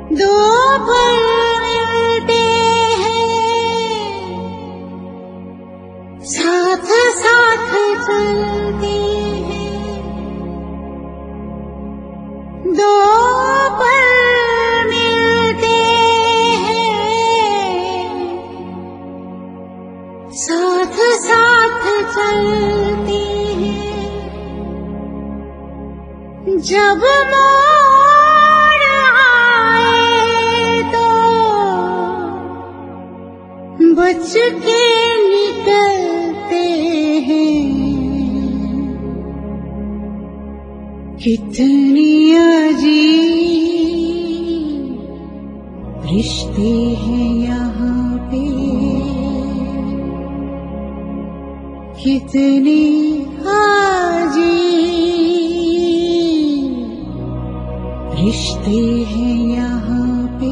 दो पल मिलते हैं, साथ साथ चलते हैं। दो पल मिलते हैं, साथ साथ चलते हैं। जब मोड़ आए तो बच के निकलते हैं। कितनी अजीब रिश्ते हैं यहाँ पे, कितनी अजीब रिश्ते हैं यहाँ पे।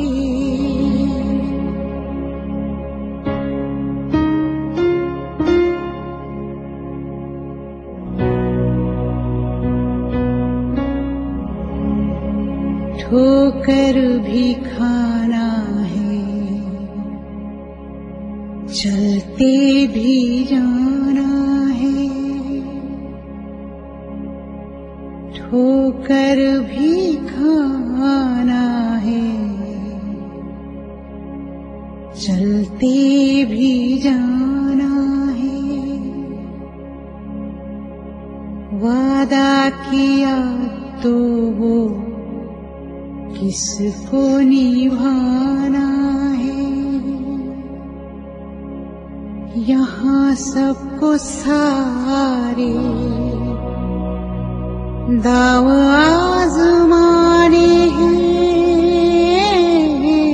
ठोकर भी खाना है, चलते भी जाना है। ठोकर भी खाना है, चलते भी जाना है। वादा किया तो वो किसको निभाना है। यहाँ सबको सारे दाव आजमाने हैं।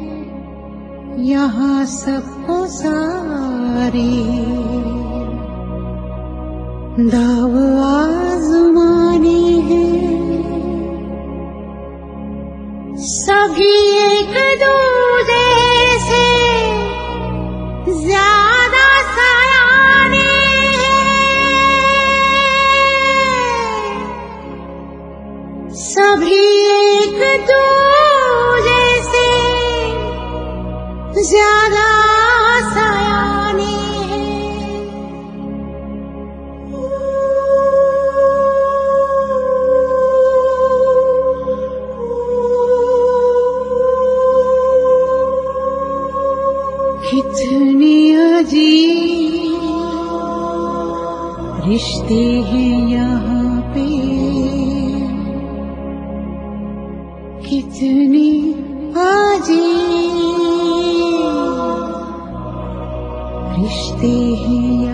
यहाँ सबको सारे दाव आजमाने हैं। सभी एक दूजे से ज्यादा सयाने हैं। सभी एक दूजे से ज्यादा सयाने हैं। कितने अजीब रिश्ते हैं यहाँ पे, कितने अजीब रिश्ते हैं।